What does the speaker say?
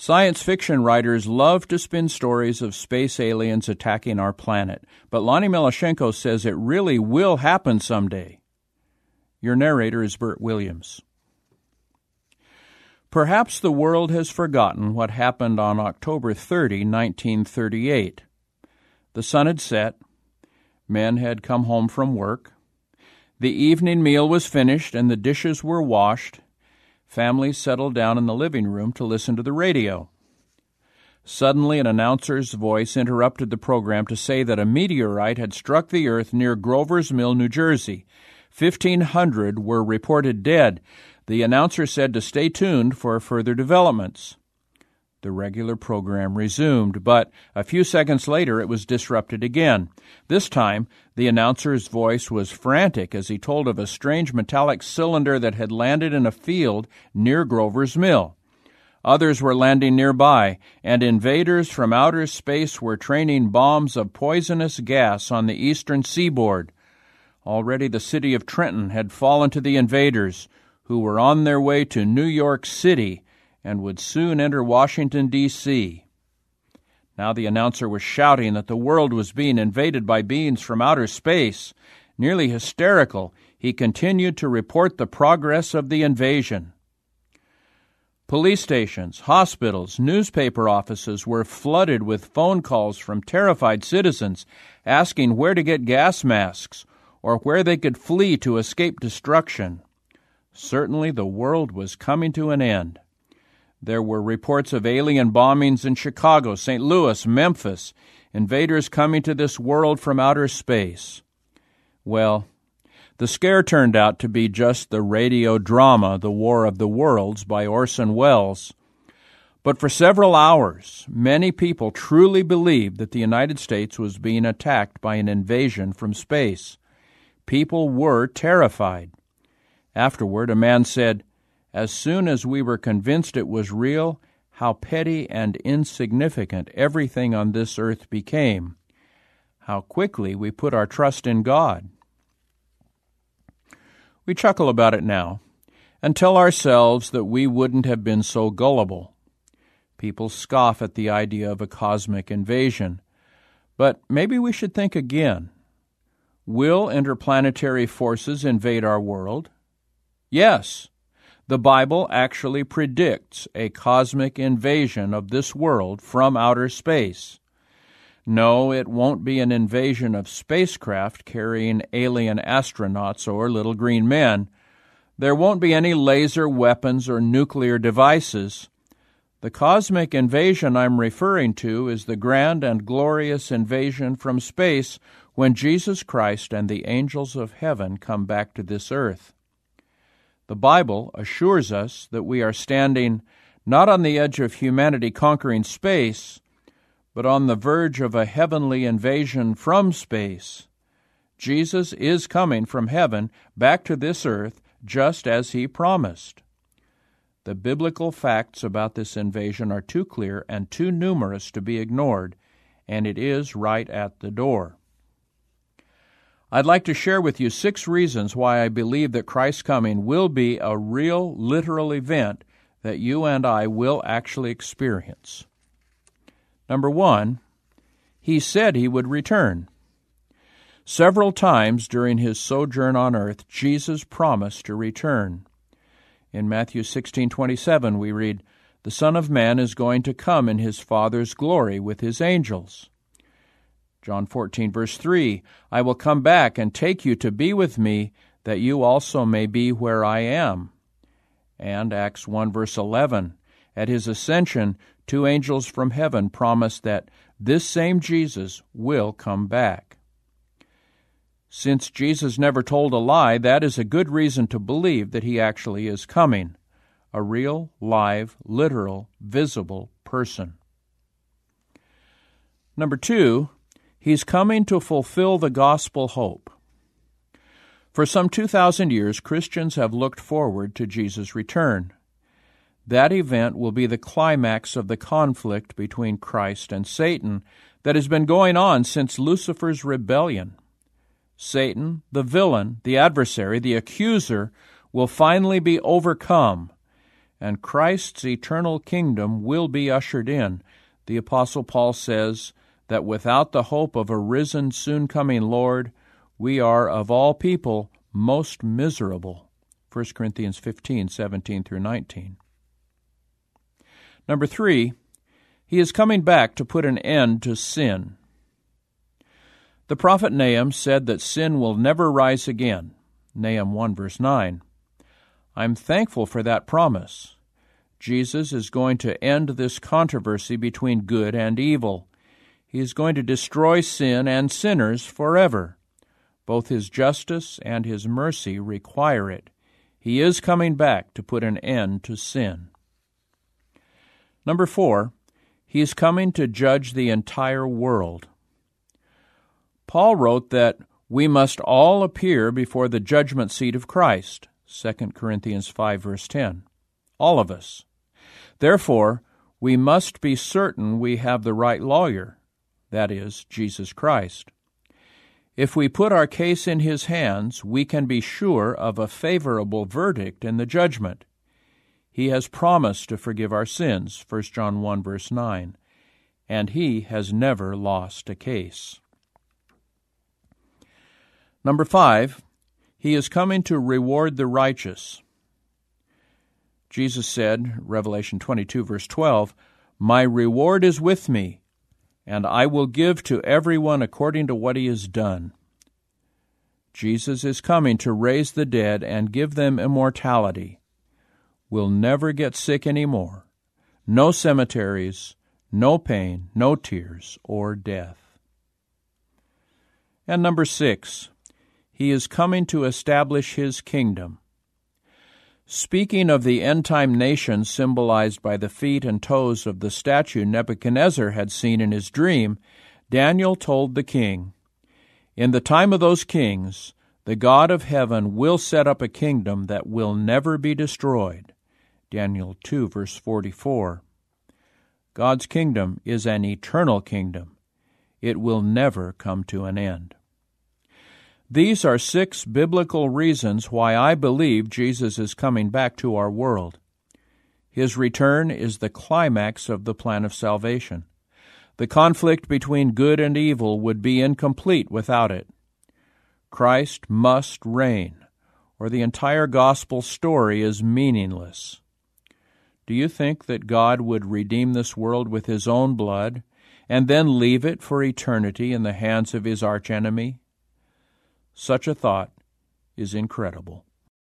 Science fiction writers love to spin stories of space aliens attacking our planet, but Lonnie Milashenko says it really will happen someday. Your narrator is Bert Williams. Perhaps the world has forgotten what happened on October 30, 1938. The sun had set, men had come home from work, the evening meal was finished and the dishes were washed. Families settled down in the living room to listen to the radio. Suddenly, an announcer's voice interrupted the program to say that a meteorite had struck the earth near Grover's Mill, New Jersey. 1,500 were reported dead. The announcer said to stay tuned for further developments. The regular program resumed, but a few seconds later it was disrupted again. This time, the announcer's voice was frantic as he told of a strange metallic cylinder that had landed in a field near Grover's Mill. Others were landing nearby, and invaders from outer space were training bombs of poisonous gas on the eastern seaboard. Already the city of Trenton had fallen to the invaders, who were on their way to New York City and would soon enter Washington, D.C. Now the announcer was shouting that the world was being invaded by beings from outer space. Nearly hysterical, he continued to report the progress of the invasion. Police stations, hospitals, newspaper offices were flooded with phone calls from terrified citizens asking where to get gas masks or where they could flee to escape destruction. Certainly the world was coming to an end. There were reports of alien bombings in Chicago, St. Louis, Memphis, invaders coming to this world from outer space. Well, the scare turned out to be just the radio drama, The War of the Worlds by Orson Welles. But for several hours, many people truly believed that the United States was being attacked by an invasion from space. People were terrified. Afterward, a man said, "As soon as we were convinced it was real, how petty and insignificant everything on this earth became. How quickly we put our trust in God." We chuckle about it now and tell ourselves that we wouldn't have been so gullible. People scoff at the idea of a cosmic invasion. But maybe we should think again. Will interplanetary forces invade our world? Yes. The Bible actually predicts a cosmic invasion of this world from outer space. No, it won't be an invasion of spacecraft carrying alien astronauts or little green men. There won't be any laser weapons or nuclear devices. The cosmic invasion I'm referring to is the grand and glorious invasion from space when Jesus Christ and the angels of heaven come back to this earth. The Bible assures us that we are standing not on the edge of humanity conquering space, but on the verge of a heavenly invasion from space. Jesus is coming from heaven back to this earth just as he promised. The biblical facts about this invasion are too clear and too numerous to be ignored, and it is right at the door. I'd like to share with you 6 reasons why I believe that Christ's coming will be a real, literal event that you and I will actually experience. Number 1, he said he would return. Several times during his sojourn on earth, Jesus promised to return. In Matthew 16:27, we read, "The Son of Man is going to come in his Father's glory with his angels." John 14, verse 3, "I will come back and take you to be with me, that you also may be where I am." And Acts 1, verse 11, "At his ascension, 2 angels from heaven promised that this same Jesus will come back." Since Jesus never told a lie, that is a good reason to believe that he actually is coming, a real, live, literal, visible person. Number 2, he's coming to fulfill the gospel hope. For some 2,000 years, Christians have looked forward to Jesus' return. That event will be the climax of the conflict between Christ and Satan that has been going on since Lucifer's rebellion. Satan, the villain, the adversary, the accuser, will finally be overcome, and Christ's eternal kingdom will be ushered in. The Apostle Paul says that without the hope of a risen, soon-coming Lord, we are, of all people, most miserable. 1 Corinthians 15, 17 through 19. Number 3, he is coming back to put an end to sin. The prophet Nahum said that sin will never rise again. Nahum 1, verse 9. I'm thankful for that promise. Jesus is going to end this controversy between good and evil. He is going to destroy sin and sinners forever. Both his justice and his mercy require it. He is coming back to put an end to sin. Number 4, he is coming to judge the entire world. Paul wrote that we must all appear before the judgment seat of Christ, 2 Corinthians 5, verse 10. All of us. Therefore, we must be certain we have the right lawyer, that is, Jesus Christ. If we put our case in his hands, we can be sure of a favorable verdict in the judgment. He has promised to forgive our sins, 1 John 1, verse 9, and he has never lost a case. Number 5, he is coming to reward the righteous. Jesus said, Revelation 22, verse 12, "My reward is with me, and I will give to everyone according to what he has done." Jesus is coming to raise the dead and give them immortality. We'll never get sick anymore. No cemeteries, no pain, no tears, or death. And number 6, he is coming to establish his kingdom. Speaking of the end-time nation symbolized by the feet and toes of the statue Nebuchadnezzar had seen in his dream, Daniel told the king, "In the time of those kings, the God of heaven will set up a kingdom that will never be destroyed." Daniel 2, verse 44. God's kingdom is an eternal kingdom. It will never come to an end. These are 6 biblical reasons why I believe Jesus is coming back to our world. His return is the climax of the plan of salvation. The conflict between good and evil would be incomplete without it. Christ must reign, or the entire gospel story is meaningless. Do you think that God would redeem this world with his own blood and then leave it for eternity in the hands of his archenemy? Such a thought is incredible.